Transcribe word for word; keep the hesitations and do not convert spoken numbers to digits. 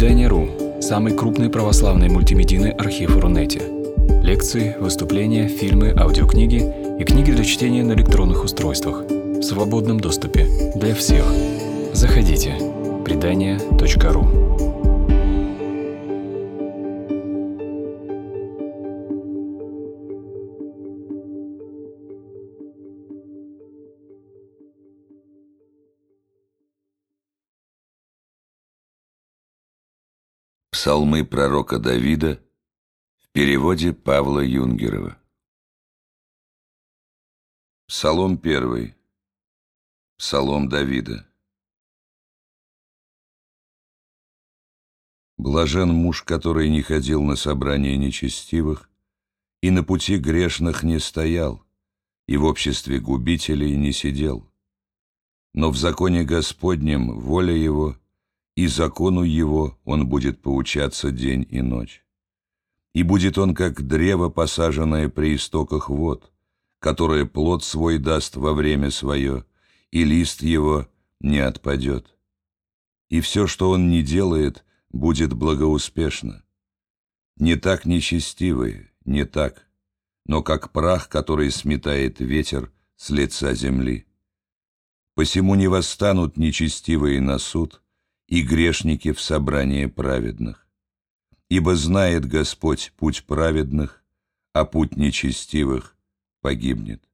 Предание.ру – самый крупный православный мультимедийный архив в Рунете. Лекции, выступления, фильмы, аудиокниги и книги для чтения на электронных устройствах в свободном доступе для всех. Заходите. Предание точка ру. Псалмы пророка Давида в переводе Павла Юнгерова. Псалом первый. Псалом Давида. Блажен муж, который не ходил на собрание нечестивых, и на пути грешных не стоял, и в обществе губителей не сидел. Но в законе Господнем воля его, и закону его он будет поучаться день и ночь. И будет он, как древо, посаженное при истоках вод, которое плод свой даст во время свое, и лист его не отпадет. И все, что он не делает, будет благоуспешно. Не так нечестивые, не так, но как прах, который сметает ветер с лица земли. Посему не восстанут нечестивые на суд, и грешники в собрание праведных. Ибо знает Господь путь праведных, а путь нечестивых погибнет.